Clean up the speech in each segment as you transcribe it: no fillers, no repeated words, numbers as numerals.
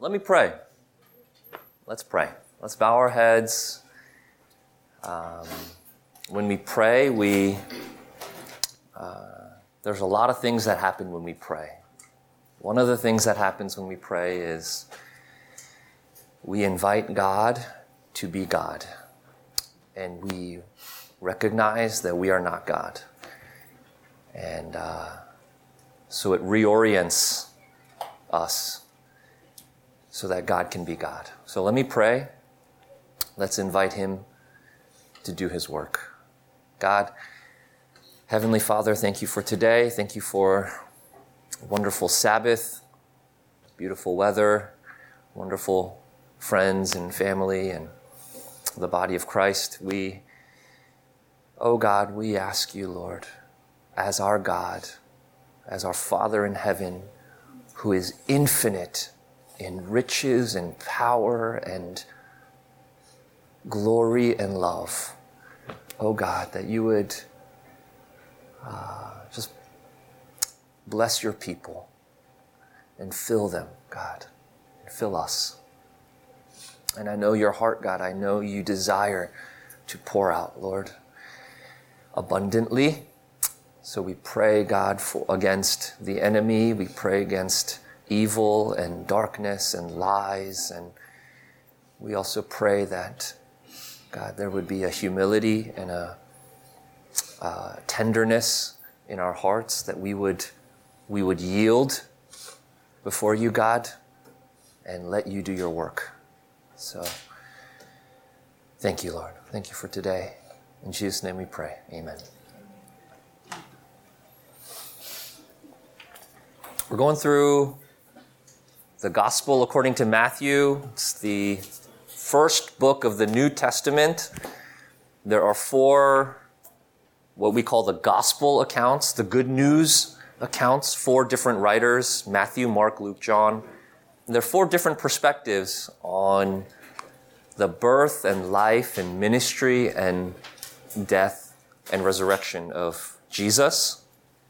Let me pray. Let's pray. Let's bow our heads. When we pray, there's a lot of things that happen when we pray. One of the things that happens when we pray is we invite God to be God. And we recognize that we are not God. And so it reorients us so that God can be God. So let me pray. Let's invite him to do his work. God, Heavenly Father, thank you for today. Thank you for a wonderful Sabbath, beautiful weather, wonderful friends and family and the body of Christ. Oh God, we ask you, Lord, as our God, as our Father in heaven, who is infinite in riches and power and glory and love. Oh God, that you would just bless your people and fill them, God, and fill us. And I know your heart, God. I know you desire to pour out, Lord, abundantly. So we pray, God, against the enemy. We pray against evil and darkness and lies. And we also pray that, God, there would be a humility and a tenderness in our hearts, that we would yield before you, God, and let you do your work. So thank you, Lord. Thank you for today. In Jesus' name we pray. Amen. We're going through the Gospel according to Matthew. It's the first book of the New Testament. There are 4 what we call the Gospel accounts, the good news accounts, 4 different writers, Matthew, Mark, Luke, John. And there are 4 different perspectives on the birth and life and ministry and death and resurrection of Jesus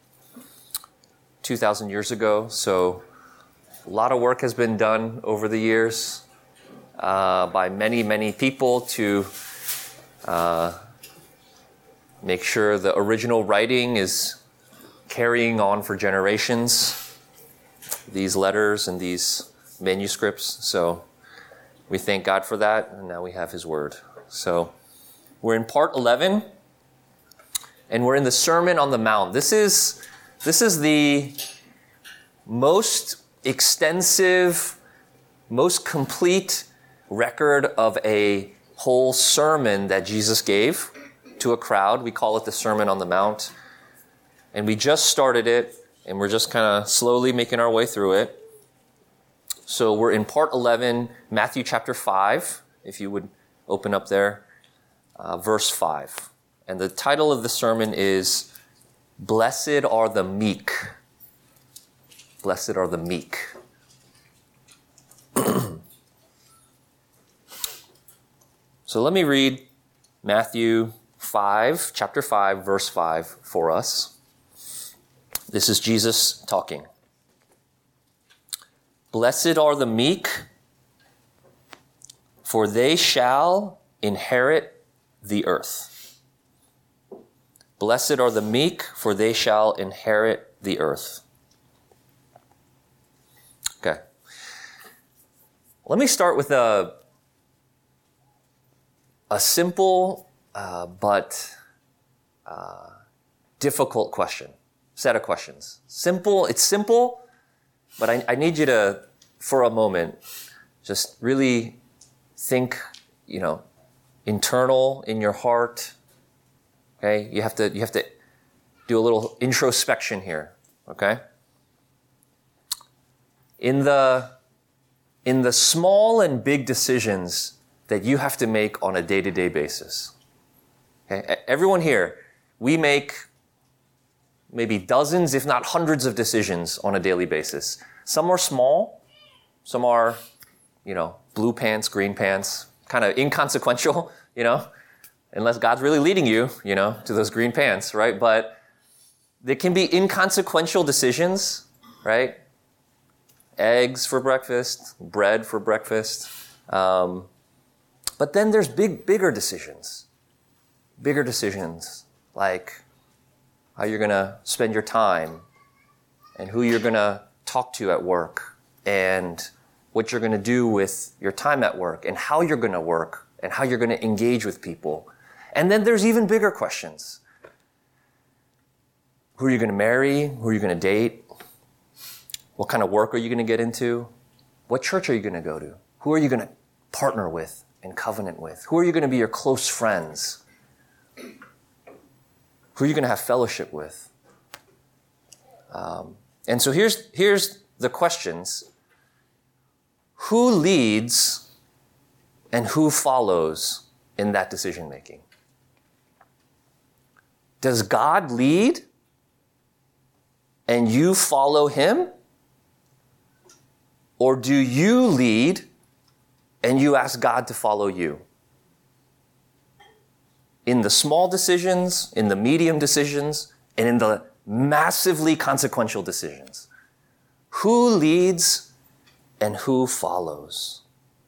2,000 years ago. So a lot of work has been done over the years by many, many people to make sure the original writing is carrying on for generations, these letters and these manuscripts. So we thank God for that, and now we have his word. So we're in part 11, and we're in the Sermon on the Mount. This is the most extensive, most complete record of a whole sermon that Jesus gave to a crowd. We call it the Sermon on the Mount. And we just started it, and we're just kind of slowly making our way through it. So we're in part 11, Matthew chapter 5, if you would open up there, verse 5. And the title of the sermon is, Blessed are the meek. Blessed are the meek. So let me read Matthew 5, chapter 5, verse 5 for us. This is Jesus talking. Blessed are the meek, for they shall inherit the earth. Blessed are the meek, for they shall inherit the earth. Okay. Let me start with a simple but difficult set of questions. It's simple, but I need you to, for a moment, just really think, internal in your heart. Okay? You have to do a little introspection here. Okay? In the small and big decisions that you have to make on a day-to-day basis. Okay? Everyone here, we make maybe dozens, if not hundreds of decisions on a daily basis. Some are small, some are, blue pants, green pants, kind of inconsequential, unless God's really leading you, to those green pants, right? But there can be inconsequential decisions, right? eggs for breakfast, bread for breakfast. But then there's bigger decisions. Bigger decisions like how you're going to spend your time and who you're going to talk to at work and what you're going to do with your time at work and how you're going to work and how you're going to engage with people. And then there's even bigger questions. Who are you going to marry? Who are you going to date? What kind of work are you going to get into? What church are you going to go to? Who are you going to partner with and covenant with? Who are you going to be your close friends? Who are you going to have fellowship with? And so here's the questions. Who leads and who follows in that decision making? Does God lead and you follow him? Or do you lead and you ask God to follow you? In the small decisions, in the medium decisions, and in the massively consequential decisions. Who leads and who follows?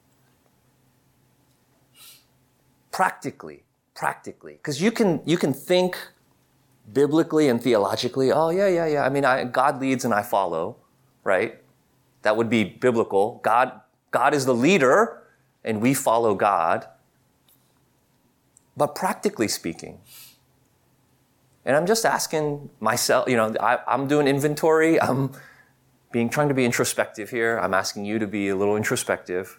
Practically, because you can think biblically and theologically, oh yeah. I mean, God leads and I follow, right? That would be biblical. God is the leader and we follow God. But practically speaking, and I'm just asking myself, I'm doing inventory. I'm trying to be introspective here. I'm asking you to be a little introspective.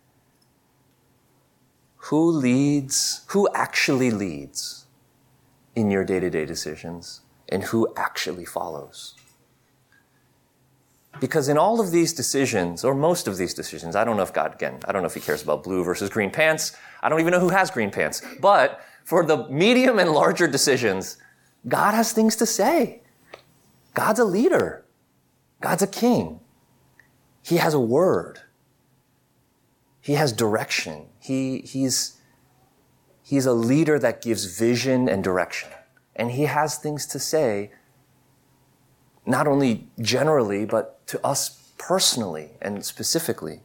Who actually leads in your day-to-day decisions and who actually follows? Because in all of these decisions, or most of these decisions, I don't know if he cares about blue versus green pants. I don't even know who has green pants. But for the medium and larger decisions, God has things to say. God's a leader. God's a king. He has a word. He has direction. He's a leader that gives vision and direction. And he has things to say, not only generally, but to us personally and specifically.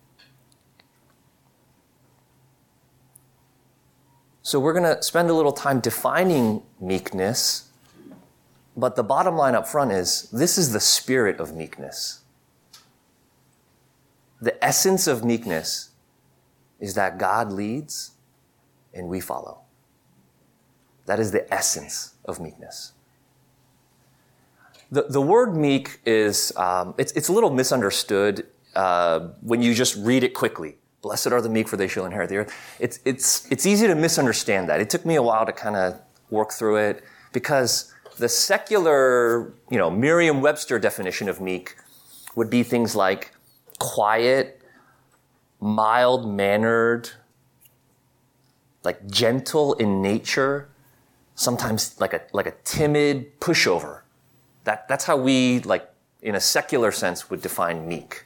So we're going to spend a little time defining meekness, but the bottom line up front is this is the spirit of meekness. The essence of meekness is that God leads and we follow. That is the essence of meekness. The word meek is, it's a little misunderstood when you just read it quickly. Blessed are the meek, for they shall inherit the earth. It's easy to misunderstand that. It took me a while to kind of work through it because the secular, Merriam-Webster definition of meek would be things like quiet, mild-mannered, like gentle in nature, sometimes like a timid pushover. That's how we, in a secular sense, would define meek.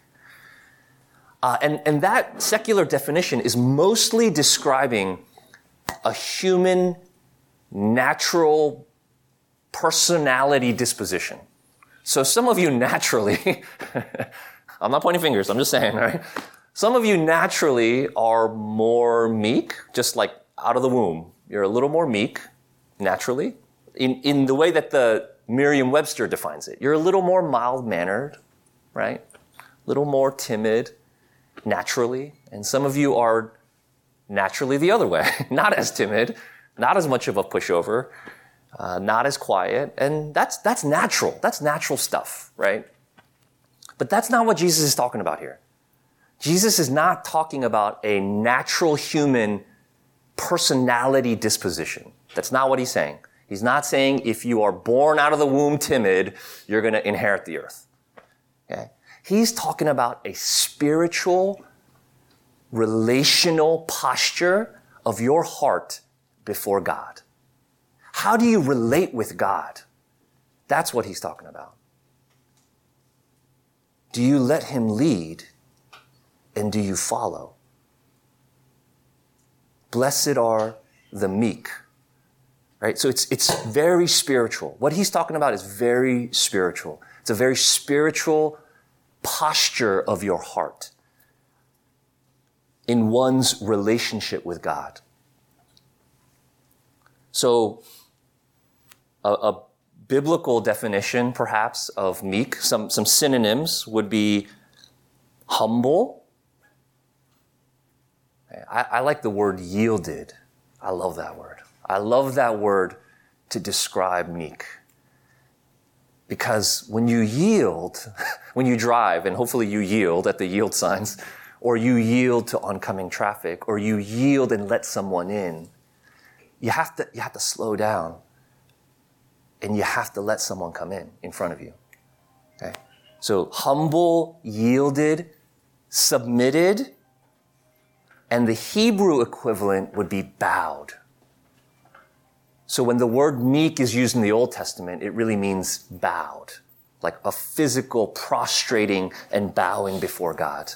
And that secular definition is mostly describing a human, natural personality disposition. So some of you naturally, I'm not pointing fingers, I'm just saying, right? Some of you naturally are more meek, just like out of the womb. You're a little more meek, naturally, in the way that the Merriam-Webster defines it. You're a little more mild-mannered, right? A little more timid, naturally. And some of you are naturally the other way. Not as timid, not as much of a pushover, not as quiet. And that's natural. That's natural stuff, right? But that's not what Jesus is talking about here. Jesus is not talking about a natural human personality disposition. That's not what he's saying. He's not saying if you are born out of the womb timid, you're going to inherit the earth. Okay? He's talking about a spiritual, relational posture of your heart before God. How do you relate with God? That's what he's talking about. Do you let him lead and do you follow? Blessed are the meek. Right? So it's very spiritual. What he's talking about is very spiritual. It's a very spiritual posture of your heart in one's relationship with God. So, a biblical definition, perhaps, of meek, some synonyms would be humble. I like the word yielded. I love that word. I love that word to describe meek. Because when you yield, when you drive, and hopefully you yield at the yield signs, or you yield to oncoming traffic, or you yield and let someone in, you have to slow down, and you have to let someone come in front of you. Okay? So humble, yielded, submitted, and the Hebrew equivalent would be bowed. So when the word meek is used in the Old Testament, it really means bowed, like a physical prostrating and bowing before God.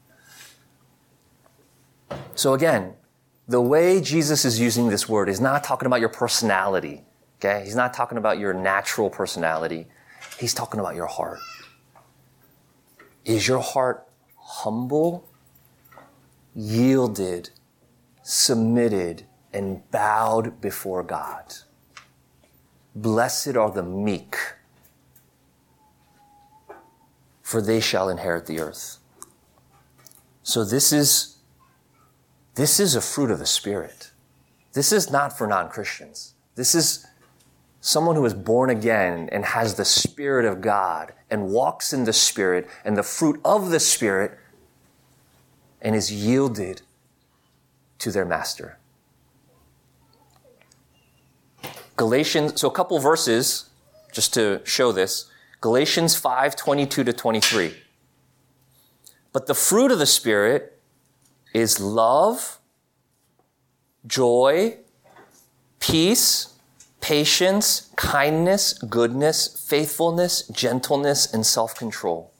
So again, the way Jesus is using this word is not talking about your personality, okay? He's not talking about your natural personality. He's talking about your heart. Is your heart humble, yielded, submitted, and bowed before God? Blessed are the meek, for they shall inherit the earth. So this is a fruit of the Spirit. This is not for non-Christians. This is someone who is born again and has the Spirit of God and walks in the Spirit and the fruit of the Spirit and is yielded to their master. Galatians, so a couple verses just to show this. Galatians 5:22-23. But the fruit of the Spirit is love, joy, peace, patience, kindness, goodness, faithfulness, gentleness, and self-control.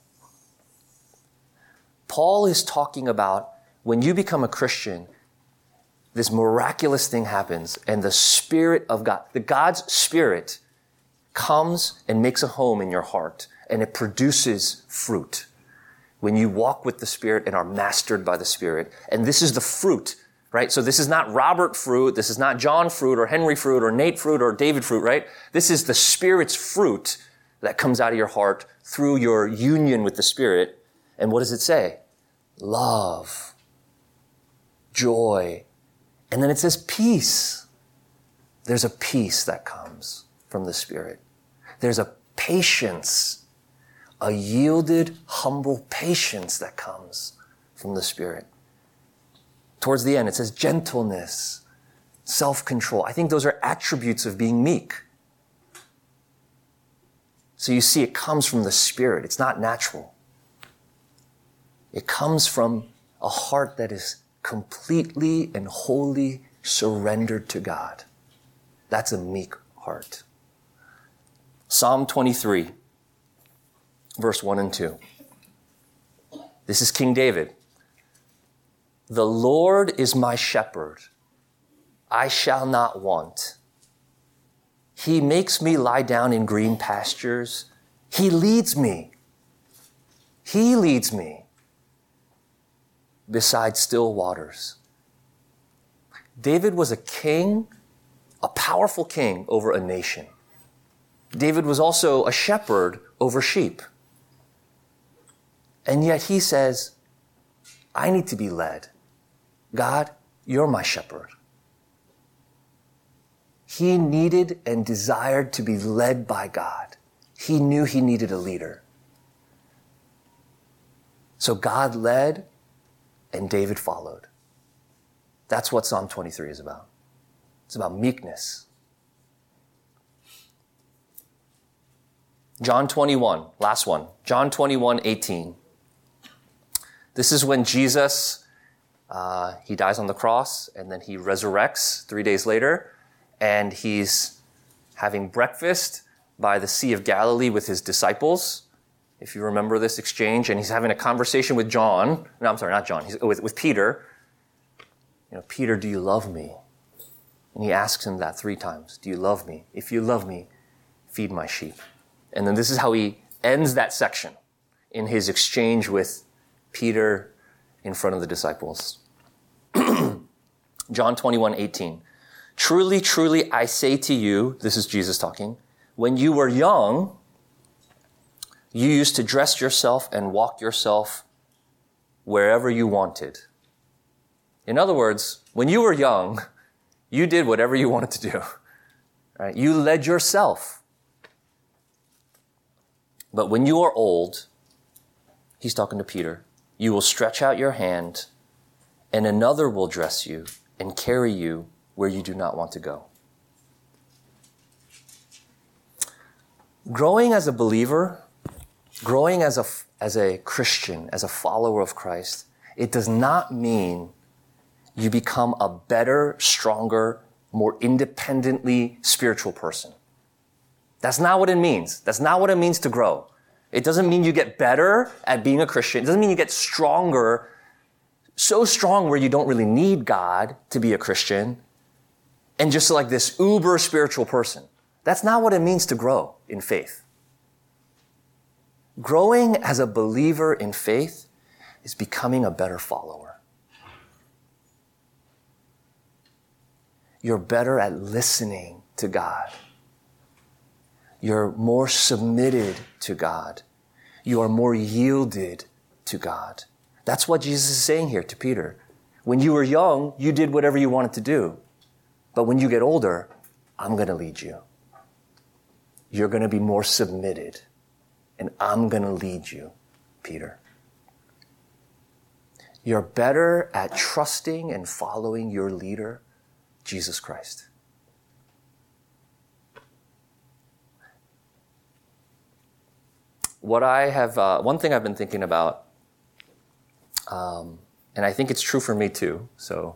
Paul is talking about when you become a Christian, this miraculous thing happens and the Spirit of God, the God's Spirit comes and makes a home in your heart and it produces fruit. When you walk with the Spirit and are mastered by the Spirit. And this is the fruit, right? So this is not Robert fruit. This is not John fruit or Henry fruit or Nate fruit or David fruit, right? This is the Spirit's fruit that comes out of your heart through your union with the Spirit. And what does it say? Love, joy, and then it says peace. There's a peace that comes from the Spirit. There's a patience, a yielded, humble patience that comes from the Spirit. Towards the end, it says gentleness, self-control. I think those are attributes of being meek. So you see, it comes from the Spirit. It's not natural. It comes from a heart that is completely and wholly surrendered to God. That's a meek heart. Psalm 23, verse 1 and 2. This is King David. The Lord is my shepherd. I shall not want. He makes me lie down in green pastures. He leads me. He leads me beside still waters. David was a king, a powerful king over a nation. David was also a shepherd over sheep. And yet he says, I need to be led. God, you're my shepherd. He needed and desired to be led by God. He knew he needed a leader. So God led and David followed. That's what Psalm 23 is about. It's about meekness. John 21, last one. John 21:18. This is when Jesus, he dies on the cross and then he resurrects 3 days later and he's having breakfast by the Sea of Galilee with his disciples. If you remember this exchange, and he's having a conversation with John. No, I'm sorry, not John. He's with Peter. Peter, do you love me? And he asks him that 3 times. Do you love me? If you love me, feed my sheep. And then this is how he ends that section. in his exchange with Peter in front of the disciples. John 21:18. Truly, truly, I say to you, this is Jesus talking, when you were young, you used to dress yourself and walk yourself wherever you wanted. In other words, when you were young, you did whatever you wanted to do. Right? You led yourself. But when you are old, he's talking to Peter, you will stretch out your hand and another will dress you and carry you where you do not want to go. Growing as a believer, growing as a Christian, as a follower of Christ, it does not mean you become a better, stronger, more independently spiritual person. That's not what it means. That's not what it means to grow. It doesn't mean you get better at being a Christian. It doesn't mean you get stronger, so strong where you don't really need God to be a Christian, and just like this uber spiritual person. That's not what it means to grow in faith. Growing as a believer in faith is becoming a better follower. You're better at listening to God. You're more submitted to God. You are more yielded to God. That's what Jesus is saying here to Peter. When you were young, you did whatever you wanted to do. But when you get older, I'm going to lead you. You're going to be more submitted. And I'm going to lead you, Peter. You're better at trusting and following your leader, Jesus Christ. One thing I've been thinking about, and I think it's true for me too, so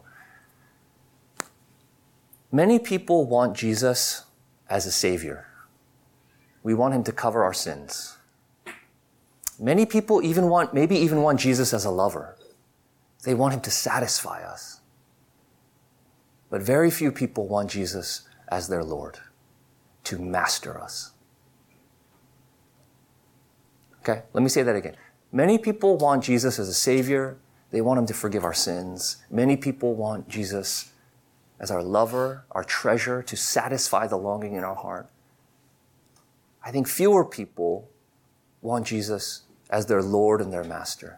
many people want Jesus as a savior. We want him to cover our sins. Many people maybe even want Jesus as a lover. They want him to satisfy us. But very few people want Jesus as their Lord, to master us. Okay, let me say that again. Many people want Jesus as a savior. They want him to forgive our sins. Many people want Jesus as our lover, our treasure, to satisfy the longing in our heart. I think fewer people want Jesus as their Lord and their master,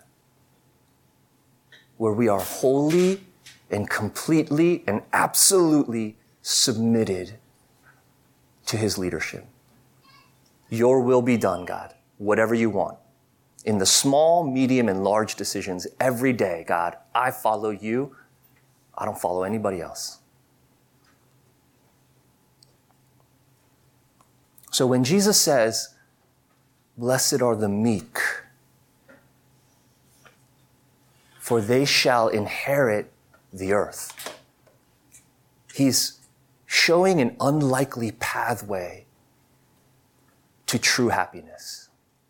where we are wholly and completely and absolutely submitted to his leadership. Your will be done, God, whatever you want. In the small, medium, and large decisions every day, God, I follow you. I don't follow anybody else. So when Jesus says, blessed are the meek, for they shall inherit the earth, he's showing an unlikely pathway to true happiness.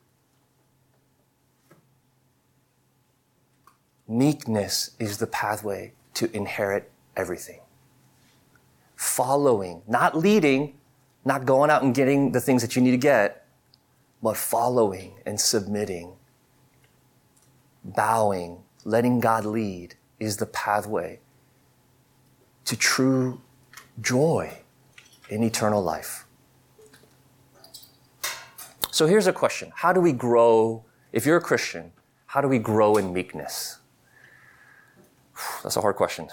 Meekness is the pathway to inherit everything. Following, not leading, not going out and getting the things that you need to get, but following and submitting, bowing, letting God lead is the pathway to true joy in eternal life. So here's a question. How do we grow, if you're a Christian, how do we grow in meekness? That's a hard question.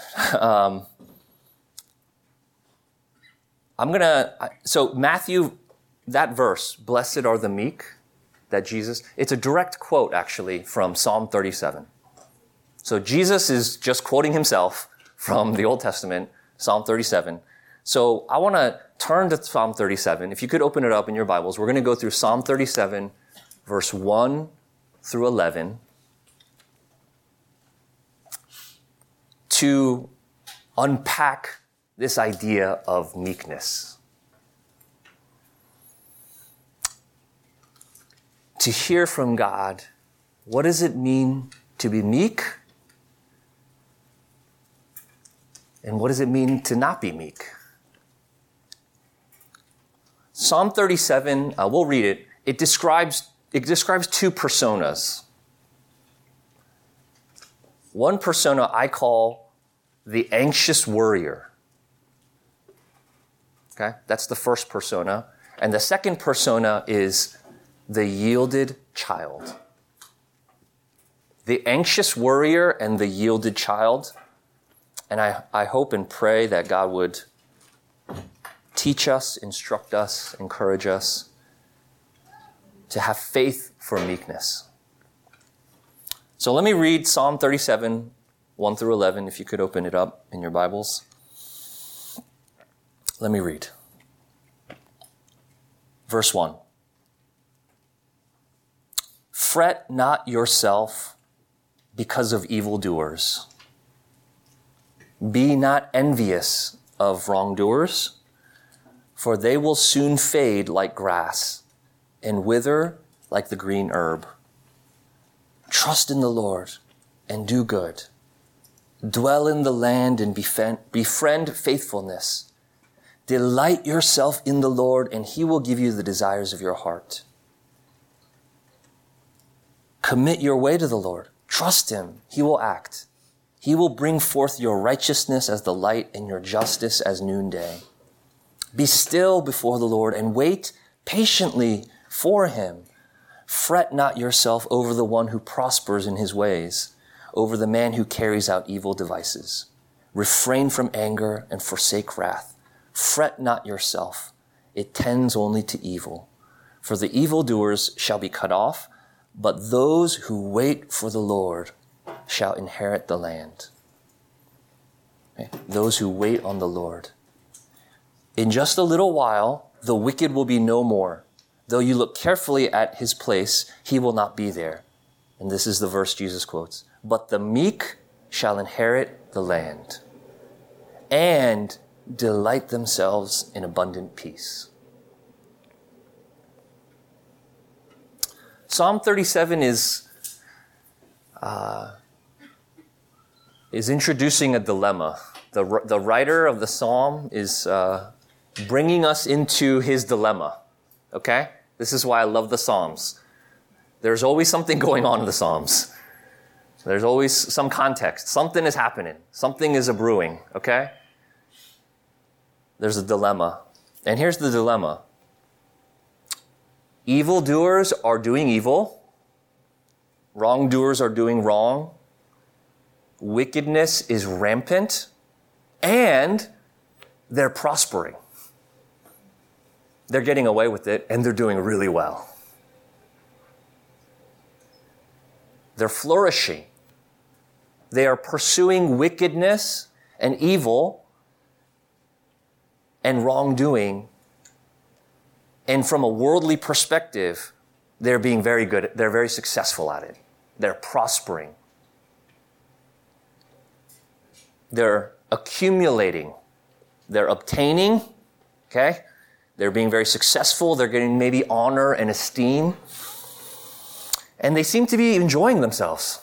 So Matthew, that verse, blessed are the meek, that Jesus, it's a direct quote actually from Psalm 37. So Jesus is just quoting himself from the Old Testament, Psalm 37. So I want to turn to Psalm 37. If you could open it up in your Bibles, we're going to go through Psalm 37, verse 1 through 11, to unpack this idea of meekness. To hear from God, what does it mean to be meek? And what does it mean to not be meek? Psalm 37, we'll read it. It describes it describes two personas. One persona I call the anxious worrier. Okay, that's the first persona. And the second persona is the yielded child. The anxious worrier and the yielded child. And I hope and pray that God would teach us, instruct us, encourage us to have faith for meekness. So let me read Psalm 37, 1 through 11, if you could open it up in your Bibles. Let me read. Verse 1. Fret not yourself because of evildoers. Be not envious of wrongdoers, for they will soon fade like grass and wither like the green herb. Trust in the Lord and do good. Dwell in the land and befriend faithfulness. Delight yourself in the Lord, and he will give you the desires of your heart. Commit your way to the Lord. Trust him. He will act. He will bring forth your righteousness as the light and your justice as noonday. Be still before the Lord and wait patiently for him. Fret not yourself over the one who prospers in his ways, over the man who carries out evil devices. Refrain from anger and forsake wrath. Fret not yourself. It tends only to evil. For the evildoers shall be cut off, but those who wait for the Lord shall inherit the land. Okay? Those who wait on the Lord. In just a little while, the wicked will be no more. Though you look carefully at his place, he will not be there. And this is the verse Jesus quotes. But the meek shall inherit the land and delight themselves in abundant peace. Psalm 37 is introducing a dilemma. The writer of the psalm is bringing us into his dilemma. Okay? This is why I love the Psalms. There's always something going on in the Psalms. There's always some context. Something is happening. Something is a-brewing. Okay? There's a dilemma. And here's the dilemma. Evildoers are doing evil. Wrongdoers are doing wrong. Wickedness is rampant. And they're prospering. They're getting away with it, and they're doing really well. They're flourishing. They are pursuing wickedness and evil and wrongdoing. And from a worldly perspective, they're being very good. They're very successful at it. They're prospering. They're accumulating. They're obtaining. Okay? They're being very successful. They're getting maybe honor and esteem. And they seem to be enjoying themselves.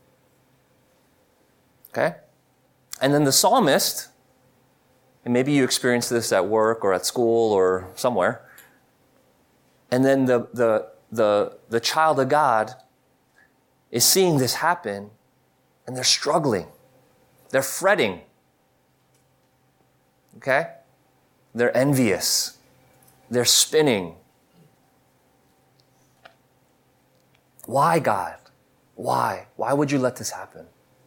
Okay? And then the psalmist, and maybe you experienced this at work or at school or somewhere, and then the child of God is seeing this happen, and they're struggling. They're fretting. Okay? They're envious. They're spinning. Why, God? Why? Why would you let this happen?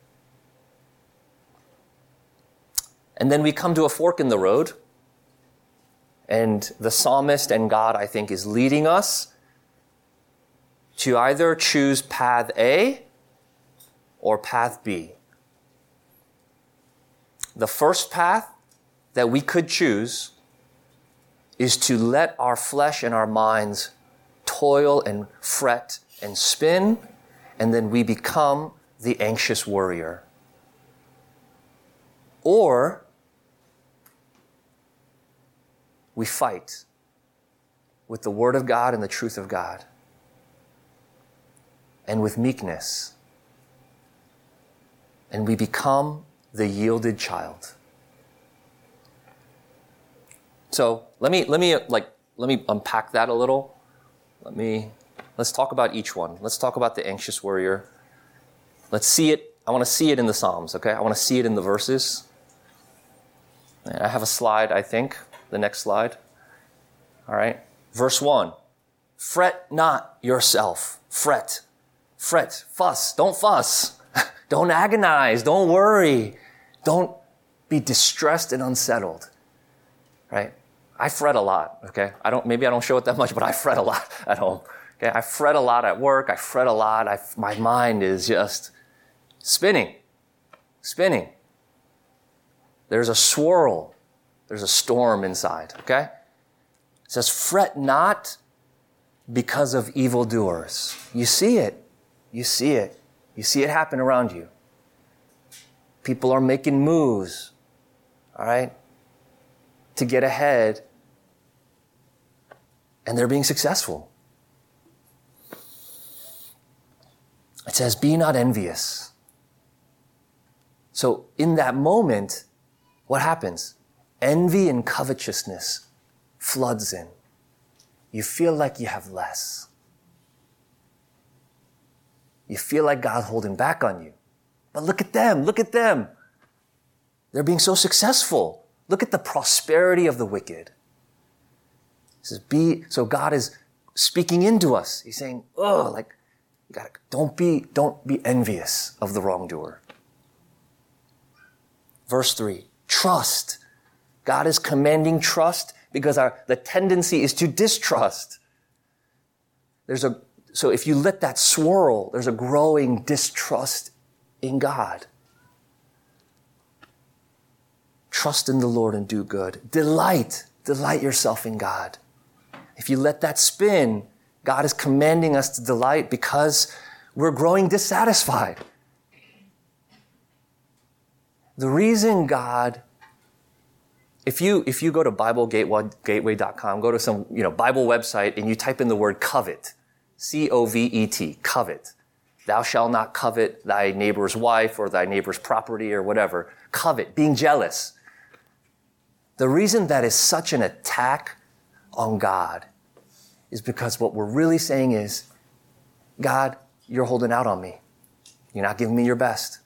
And then we come to a fork in the road, and the psalmist and God, I think, is leading us to either choose path A or path B. The first path that we could choose is to let our flesh and our minds toil and fret and spin, and then we become the anxious worrier. Or we fight with the Word of God and the truth of God, and with meekness, and we become the yielded child. So let me unpack that a little. Let me Let's talk about each one. Let's talk about the anxious worrier. Let's see it. I want to see it in the Psalms, okay? I want to see it in the verses. And I have a slide, I think. The next slide. All right. Verse 1. Fret not yourself. Fret. Fret. Fuss. Don't fuss. Don't agonize. Don't worry. Don't be distressed and unsettled. Right? I fret a lot, okay? Maybe I don't show it that much, but I fret a lot at home. Okay? I fret a lot at work. I fret a lot. My mind is just spinning. There's a swirl. There's a storm inside, okay? It says, fret not because of evildoers. You see it. You see it. You see it happen around you. People are making moves, all right, to get ahead, and they're being successful. It says, be not envious. So in that moment, what happens? Envy and covetousness floods in. You feel like you have less. You feel like God's holding back on you. But look at them. They're being so successful. Look at the prosperity of the wicked. It says, so God is speaking into us. He's saying, don't be envious of the wrongdoer. Verse 3, trust. God is commanding trust because the tendency is to distrust. So if you let that swirl, there's a growing distrust in God. Trust in the Lord and do good. Delight yourself in God. If you let that spin, God is commanding us to delight because we're growing dissatisfied. The reason God, if you go to BibleGateway.com, go to some Bible website and you type in the word covet, C-O-V-E-T, covet. Thou shalt not covet thy neighbor's wife or thy neighbor's property or whatever. Covet, being jealous. The reason that is such an attack on God is because what we're really saying is, God, you're holding out on me. You're not giving me your best.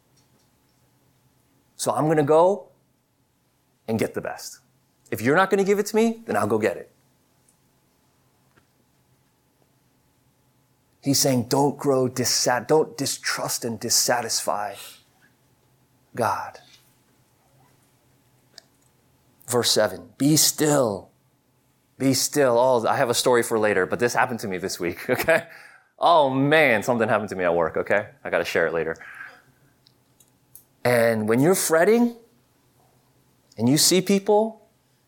So I'm going to go and get the best. If you're not going to give it to me, then I'll go get it. He's saying, don't distrust and dissatisfy God. Verse 7, be still. Be still. Oh, I have a story for later, but this happened to me this week, okay? Oh man, something happened to me at work, okay? I got to share it later. And when you're fretting and you see people,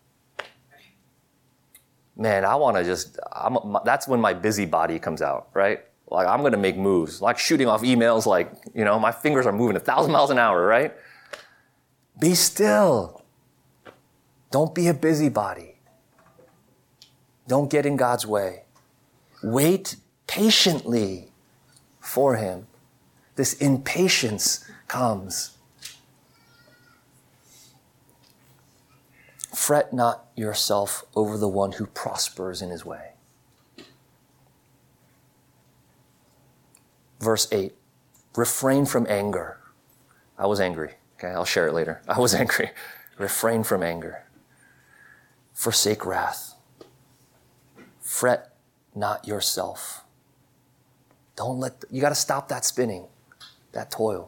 man, that's when my busybody comes out, right? Like I'm going to make moves, like shooting off emails, my fingers are moving 1,000 miles an hour, right? Be still. Don't be a busybody. Don't get in God's way. Wait patiently for Him. This impatience comes. Fret not yourself over the one who prospers in his way. Verse 8, refrain from anger. I was angry. Okay, I'll share it later. I was angry. Refrain from anger. Forsake wrath. Fret not yourself. You got to stop that spinning, that toil.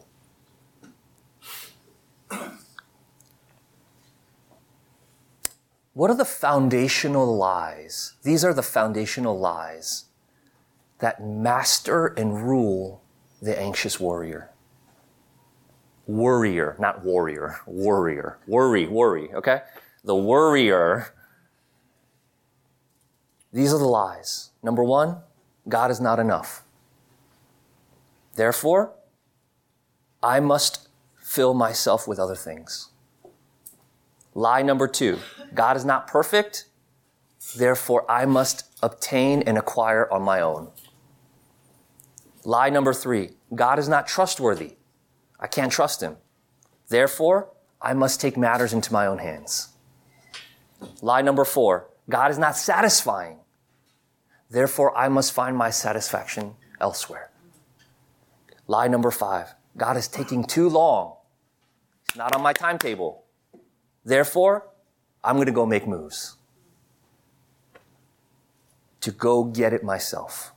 What are the foundational lies? These are the foundational lies that master and rule the anxious worrier. Worrier, not warrior. Worrier. Worry, okay? The worrier. These are the lies. Number 1, God is not enough. Therefore, I must fill myself with other things. Lie number 2, God is not perfect. Therefore, I must obtain and acquire on my own. Lie number 3, God is not trustworthy. I can't trust Him. Therefore, I must take matters into my own hands. Lie number 4, God is not satisfying. Therefore, I must find my satisfaction elsewhere. Lie number 5. God is taking too long. It's not on my timetable. Therefore, I'm going to go make moves to go get it myself.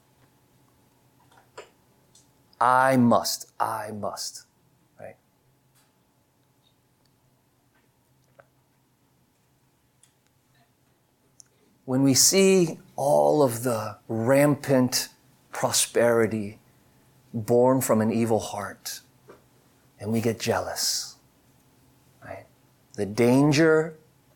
I must, right? When we see all of the rampant prosperity born from an evil heart, and we get jealous, right? The danger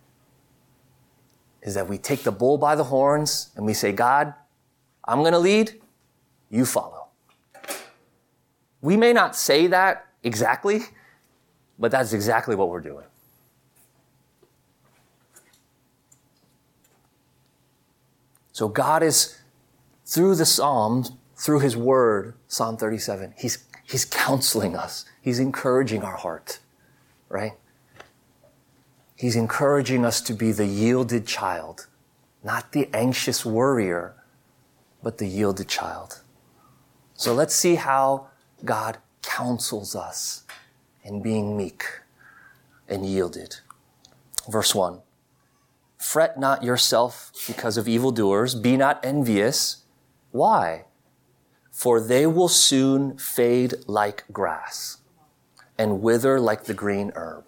is that we take the bull by the horns and we say, God, I'm going to lead, you follow. We may not say that exactly, but that's exactly what we're doing. So God is, through the Psalms, through His Word, Psalm 37, He's counseling us. He's encouraging our heart, right? He's encouraging us to be the yielded child, not the anxious worrier, but the yielded child. So let's see how God counsels us in being meek and yielded. Verse 1. Fret not yourself because of evildoers. Be not envious. Why? For they will soon fade like grass and wither like the green herb.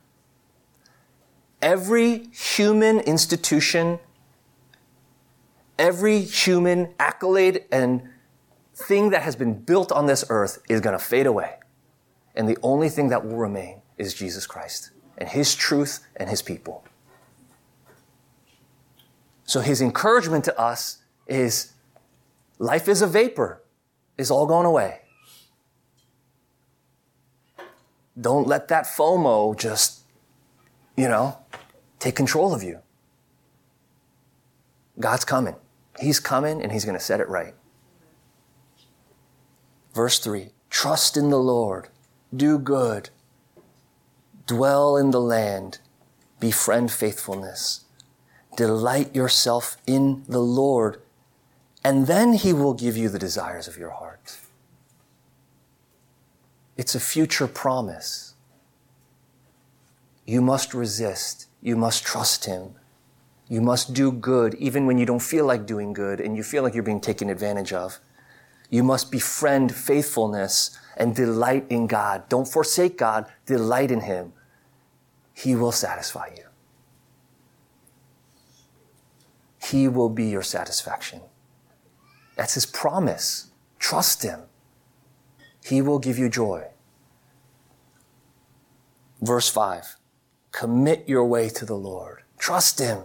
Every human institution, every human accolade and thing that has been built on this earth is going to fade away. And the only thing that will remain is Jesus Christ and His truth and His people. So His encouragement to us is life is a vapor. It's all going away. Don't let that FOMO just, take control of you. God's coming. He's coming and He's going to set it right. Verse 3, trust in the Lord, do good, dwell in the land, befriend faithfulness, delight yourself in the Lord, and then He will give you the desires of your heart. It's a future promise. You must resist. You must trust Him. You must do good even when you don't feel like doing good and you feel like you're being taken advantage of. You must befriend faithfulness and delight in God. Don't forsake God. Delight in Him. He will satisfy you. He will be your satisfaction. That's His promise. Trust Him. He will give you joy. Verse 5, commit your way to the Lord. Trust Him.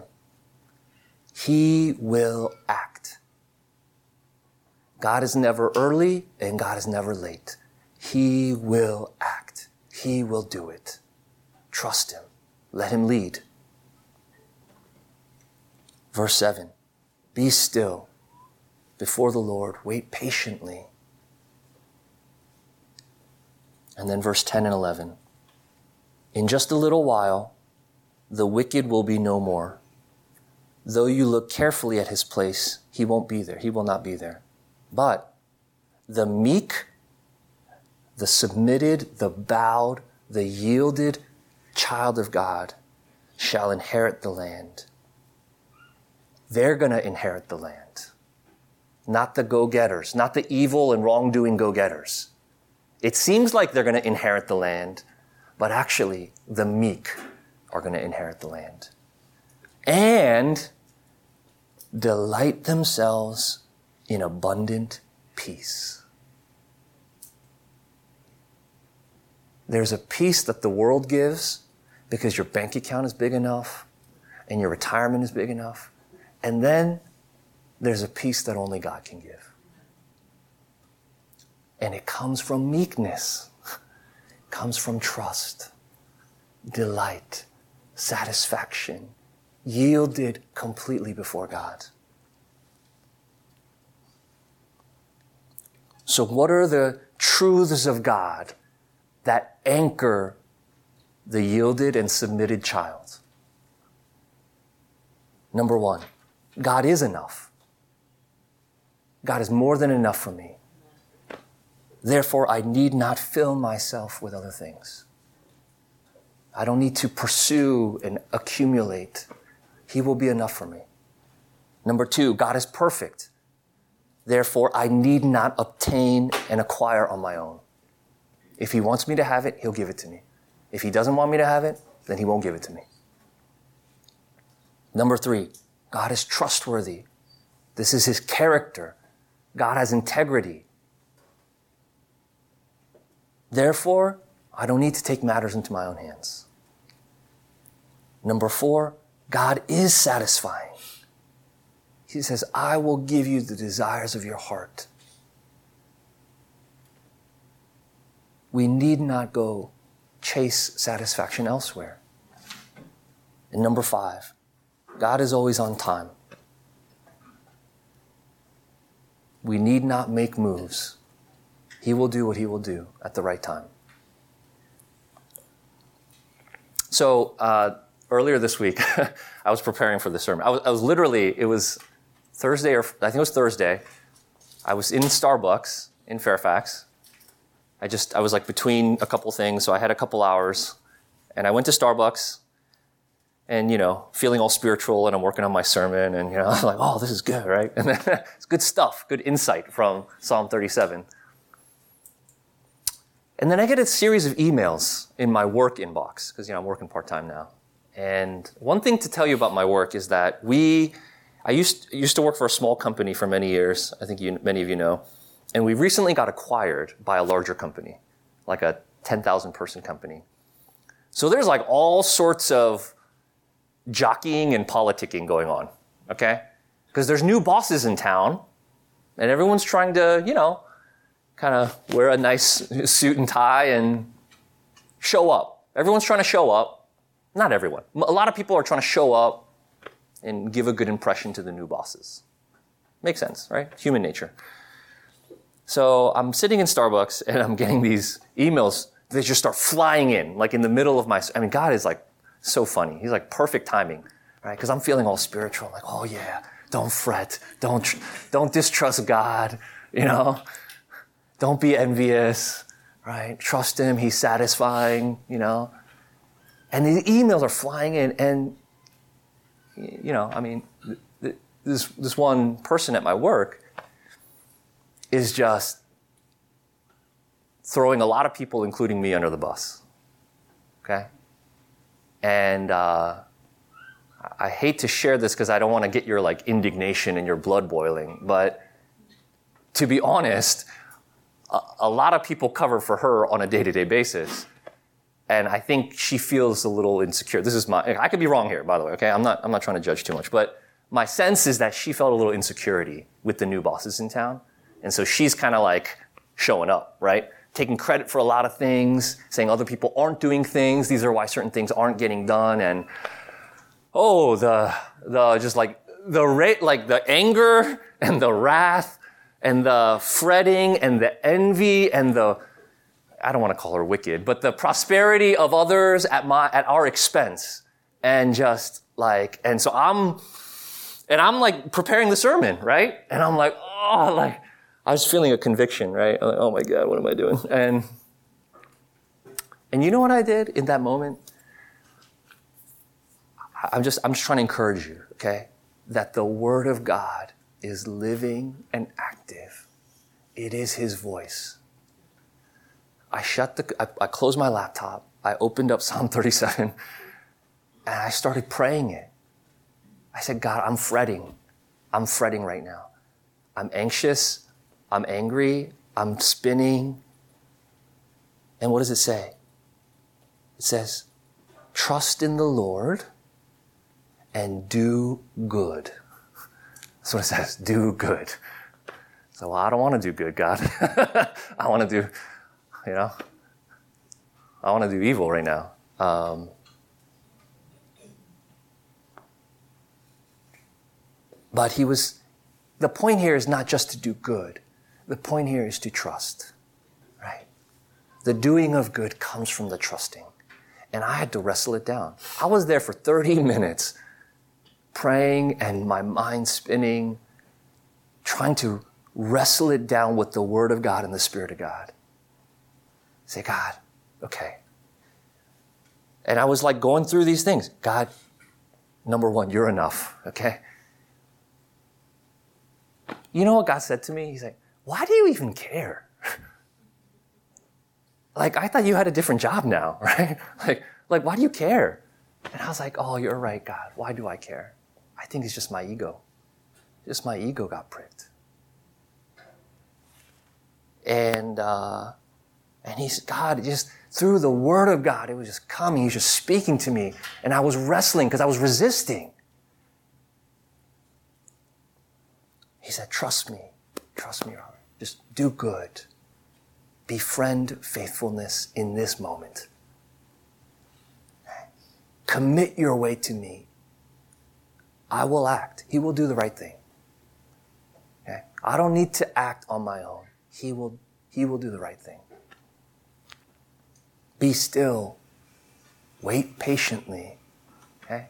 He will act. God is never early and God is never late. He will act. He will do it. Trust Him. Let Him lead. Verse 7, be still before the Lord. Wait patiently. And then verse 10 and 11. In just a little while, the wicked will be no more. Though you look carefully at his place, he won't be there. He will not be there. But the meek, the submitted, the bowed, the yielded child of God shall inherit the land. They're going to inherit the land. Not the go-getters, not the evil and wrongdoing go-getters. It seems like they're going to inherit the land, but actually the meek are going to inherit the land. And delight themselves in abundant peace. There's a peace that the world gives because your bank account is big enough and your retirement is big enough. And then there's a peace that only God can give. And it comes from meekness. It comes from trust, delight, satisfaction, yielded completely before God. So what are the truths of God that anchor the yielded and submitted child? Number one, God is enough. God is more than enough for me. Therefore, I need not fill myself with other things. I don't need to pursue and accumulate. He will be enough for me. Number 2, God is perfect. Therefore, I need not obtain and acquire on my own. If he wants me to have it, he'll give it to me. If he doesn't want me to have it, then he won't give it to me. Number 3, God is trustworthy. This is his character. God has integrity. Therefore, I don't need to take matters into my own hands. Number 4, God is satisfying. He says, I will give you the desires of your heart. We need not go chase satisfaction elsewhere. And number 5, God is always on time. We need not make moves. He will do what he will do at the right time. So earlier this week, I was preparing for the sermon. I was literally, it was Thursday, or I think it was Thursday. I was in Starbucks in Fairfax. I was like between a couple things, so I had a couple hours. And I went to Starbucks and, feeling all spiritual, and I'm working on my sermon, and, I'm like, oh, this is good, right? And then it's good stuff, good insight from Psalm 37. And then I get a series of emails in my work inbox, because, I'm working part-time now. And one thing to tell you about my work is that I used to work for a small company for many years, I think many of you know, and we recently got acquired by a larger company, like a 10,000 person company. So there's like all sorts of jockeying and politicking going on, okay? Because there's new bosses in town, and everyone's trying to, kind of wear a nice suit and tie and show up. Everyone's trying to show up. Not everyone. A lot of people are trying to show up and give a good impression to the new bosses. Makes sense, right? Human nature. So I'm sitting in Starbucks and I'm getting these emails that just start flying in, like in the middle of God is like so funny. He's like perfect timing, right? Because I'm feeling all spiritual. I'm like, oh yeah, don't fret. Don't distrust God, Don't be envious, right? Trust him. He's satisfying, And the emails are flying in, and, this one person at my work is just throwing a lot of people, including me, under the bus, okay? And I hate to share this because I don't want to get your, indignation and your blood boiling, but to be honest, a lot of people cover for her on a day-to-day basis. And I think she feels a little insecure. I could be wrong here, by the way, okay? I'm not trying to judge too much, but my sense is that she felt a little insecurity with the new bosses in town. And so she's kind of like showing up, right? Taking credit for a lot of things, saying other people aren't doing things. These are why certain things aren't getting done. And, the anger and the wrath and the fretting and the envy and I don't want to call her wicked, but the prosperity of others at our expense. And and so I'm preparing the sermon, right? And I'm like, I was feeling a conviction, right? I'm like, oh my God, what am I doing? And you know what I did in that moment? I'm just trying to encourage you, okay? That the Word of God is living and active. It is his voice. I closed my laptop. I opened up Psalm 37 and I started praying it. I said, God, I'm fretting. I'm fretting right now. I'm anxious. I'm angry. I'm spinning. And what does it say? It says, trust in the Lord and do good. That's what it says, do good. So I don't want to do good, God. I want to do, I want to do evil right now. But the point here is not just to do good. The point here is to trust, right? The doing of good comes from the trusting. And I had to wrestle it down. I was there for 30 minutes praying and my mind spinning, trying to wrestle it down with the Word of God and the Spirit of God. Say, God, okay. And I was like going through these things. God, number one, you're enough, okay? You know what God said to me? He's like, why do you even care? Like, I thought you had a different job now, right? Like, why do you care? And I was like, oh, you're right, God. Why do I care? I think it's just my ego. Just my ego got pricked. And he's, God, just through the Word of God, it was just coming. He was just speaking to me. And I was wrestling because I was resisting. He said, trust me, Robert. Just do good. Befriend faithfulness in this moment. Commit your way to me. I will act. He will do the right thing. Okay? I don't need to act on my own. He will do the right thing. Be still. Wait patiently. Okay?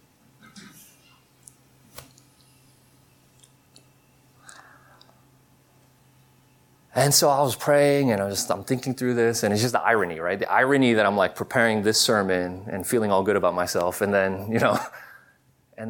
And so I was praying and I'm thinking through this, and it's just the irony, right? The irony that I'm like preparing this sermon and feeling all good about myself, and then, and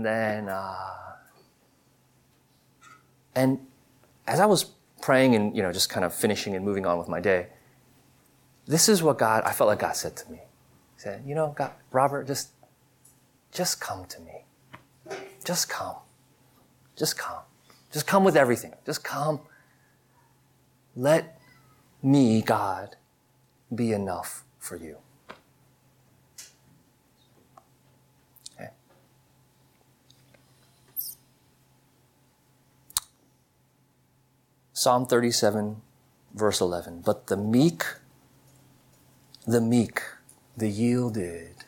as I was praying and, just kind of finishing and moving on with my day, this is what I felt like God said to me. He said, God, Robert, just come to me. Just come. Just come. Just come with everything. Just come. Let me, God, be enough for you. Okay. Psalm 37, verse 11. But the meek, the yielded,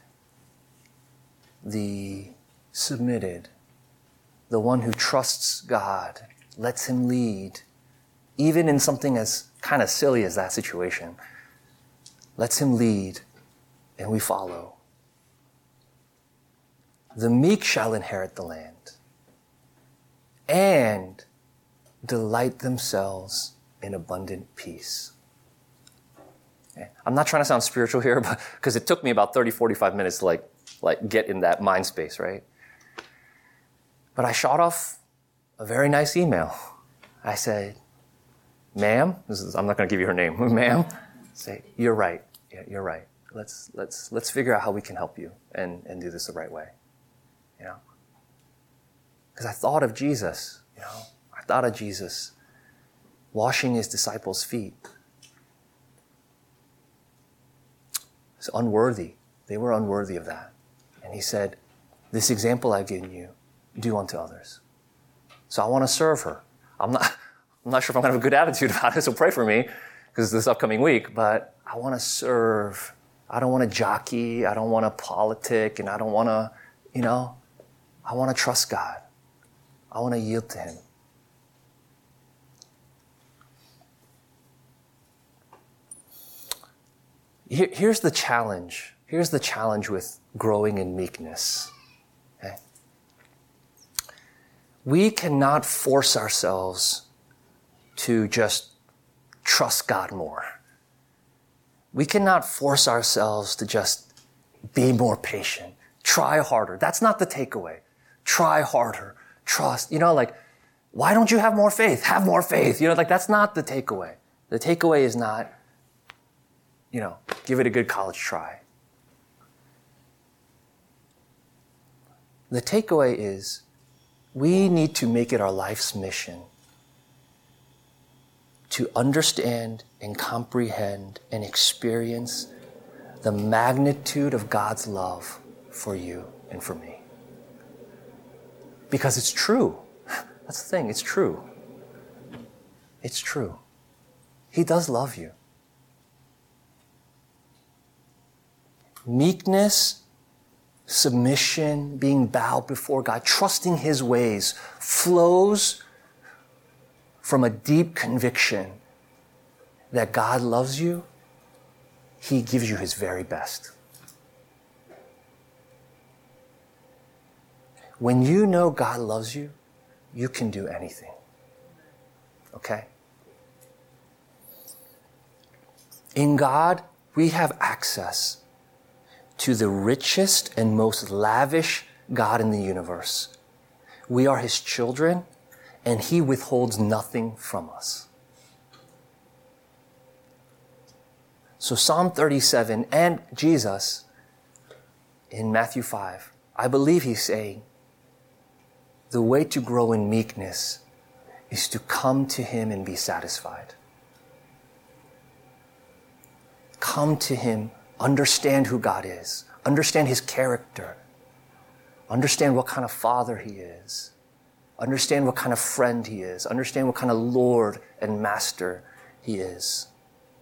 the submitted, the one who trusts God, lets him lead, even in something as kind of silly as that situation, lets him lead, and we follow. The meek shall inherit the land and delight themselves in abundant peace. Okay. I'm not trying to sound spiritual here, but because it took me about 30, 45 minutes to like get in that mind space, right? But I shot off a very nice email. I said, ma'am, I'm not going to give you her name, ma'am, say, you're right. Yeah, you're right. Let's figure out how we can help you and do this the right way. Because I thought of Jesus, I thought of Jesus washing his disciples' feet. It's unworthy. They were unworthy of that. And he said, this example I've given you, do unto others. So I want to serve her. I'm not sure if I'm going to have a good attitude about it, so pray for me, because this upcoming week, but I want to serve. I don't want to jockey. I don't want to politic, and I don't want to, I want to trust God. I want to yield to him. Here's the challenge. Here's the challenge with growing in meekness. Okay? We cannot force ourselves to just trust God more. We cannot force ourselves to just be more patient, try harder. That's not the takeaway. Try harder, trust. Why don't you have more faith? Have more faith. That's not the takeaway. The takeaway is not, give it a good college try. The takeaway is we need to make it our life's mission to understand and comprehend and experience the magnitude of God's love for you and for me. Because it's true. That's the thing, it's true. It's true. He does love you. Meekness, submission, being bowed before God, trusting his ways, flows from a deep conviction that God loves you. He gives you his very best. When you know God loves you, you can do anything. Okay? In God, we have access to the richest and most lavish God in the universe. We are his children, and he withholds nothing from us. So Psalm 37 and Jesus in Matthew 5, I believe he's saying, the way to grow in meekness is to come to him and be satisfied. Come to him, understand who God is, understand his character, understand what kind of father he is, understand what kind of friend he is, understand what kind of Lord and master he is.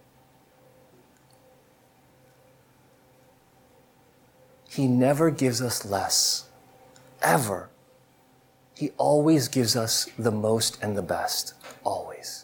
He never gives us less, ever. He always gives us the most and the best, always.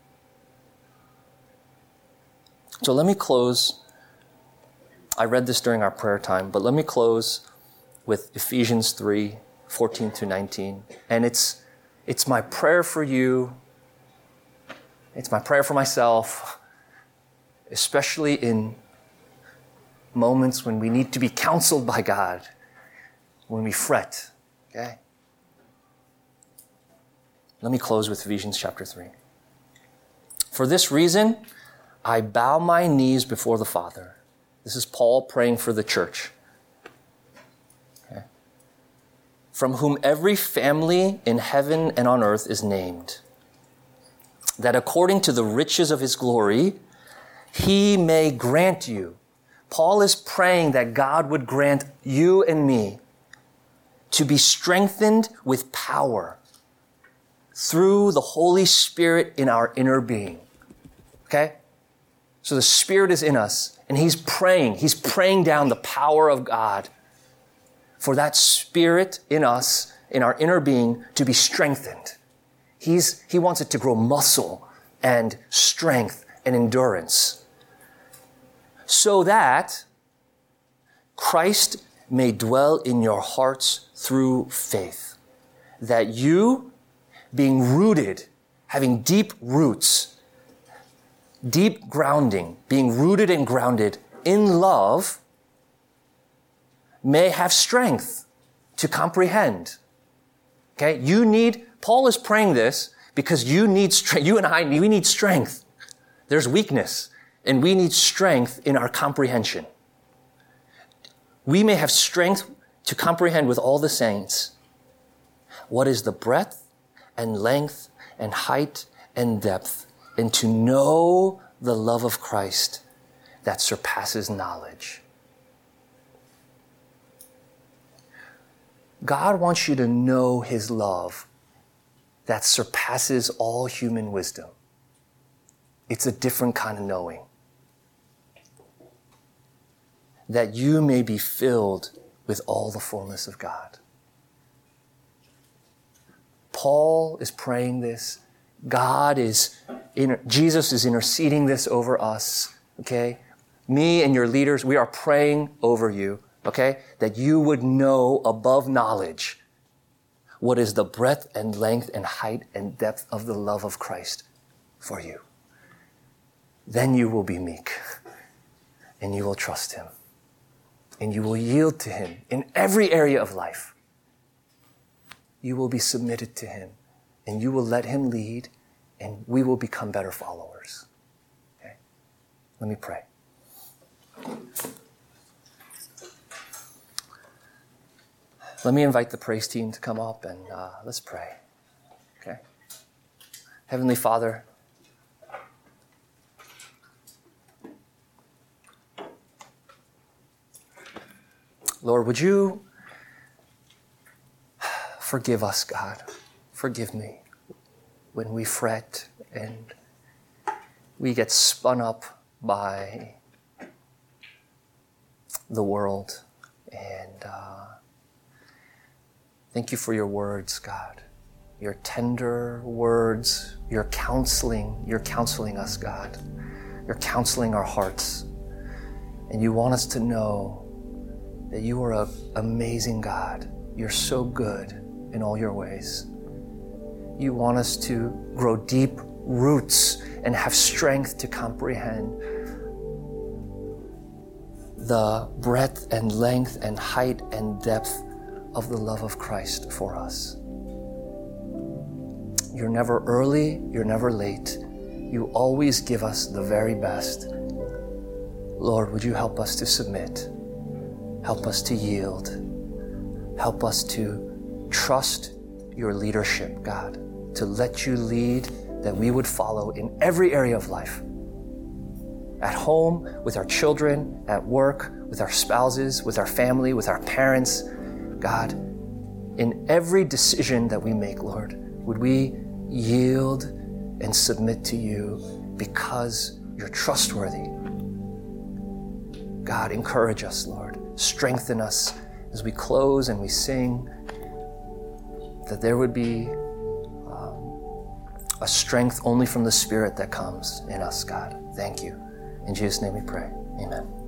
So let me close. I read this during our prayer time, but let me close with Ephesians 3, 14 to 19. And it's my prayer for you. It's my prayer for myself, especially in moments when we need to be counseled by God, when we fret. Okay? Let me close with Ephesians chapter 3. For this reason, I bow my knees before the Father. This is Paul praying for the church. Okay? From whom every family in heaven and on earth is named, that according to the riches of his glory, he may grant you. Paul is praying that God would grant you and me to be strengthened with power through the Holy Spirit in our inner being. Okay? So the Spirit is in us, and he's praying down the power of God for that Spirit in us, in our inner being, to be strengthened. He wants it to grow muscle and strength and endurance, so that Christ may dwell in your hearts through faith, that you, being rooted, having deep roots, deep grounding, being rooted and grounded in love, may have strength to comprehend. Okay? Paul is praying this because you need strength. You and I, we need strength. There's weakness, and we need strength in our comprehension. We may have strength to comprehend with all the saints what is the breadth and length and height and depth, and to know the love of Christ that surpasses knowledge. God wants you to know his love that surpasses all human wisdom. It's a different kind of knowing. That you may be filled with all the fullness of God. Paul is praying this. Jesus is interceding this over us. Okay? Me and your leaders, we are praying over you. Okay? That you would know above knowledge what is the breadth and length and height and depth of the love of Christ for you. Then you will be meek, and you will trust him, and you will yield to him in every area of life. You will be submitted to him, and you will let him lead, and we will become better followers. Okay? Let me pray. Let me invite the praise team to come up, and let's pray. Okay? Heavenly Father, Lord, would you forgive us, God? Forgive me when we fret and we get spun up by the world. And thank you for your words, God. Your tender words, your counseling. You're counseling us, God. You're counseling our hearts. And you want us to know that you are an amazing God. You're so good in all your ways. You want us to grow deep roots and have strength to comprehend the breadth and length and height and depth of the love of Christ for us. You're never early, you're never late. You always give us the very best. Lord, would you help us to submit? Help us to yield. Help us to trust your leadership, God, to let you lead, that we would follow in every area of life. At home, with our children, at work, with our spouses, with our family, with our parents. God, in every decision that we make, Lord, would we yield and submit to you because you're trustworthy. God, encourage us, Lord. Strengthen us as we close and we sing, that there would be a strength only from the Spirit that comes in us, God. Thank you. In Jesus' name we pray. Amen.